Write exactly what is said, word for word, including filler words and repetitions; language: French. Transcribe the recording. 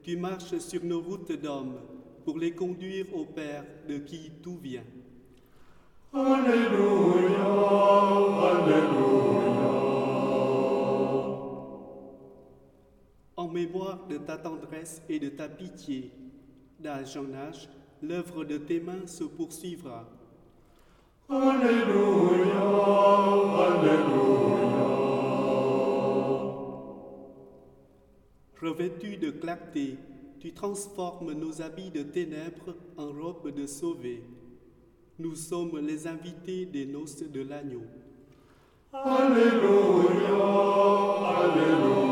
tu marches sur nos routes d'hommes pour les conduire au Père de qui tout vient. Alléluia, Alléluia. En mémoire de ta tendresse et de ta pitié, d'âge en âge, l'œuvre de tes mains se poursuivra. Alléluia, Alléluia. Revêtu de clarté, tu transformes nos habits de ténèbres en robes de sauvés. Nous sommes les invités des noces de l'agneau. Alléluia, Alléluia.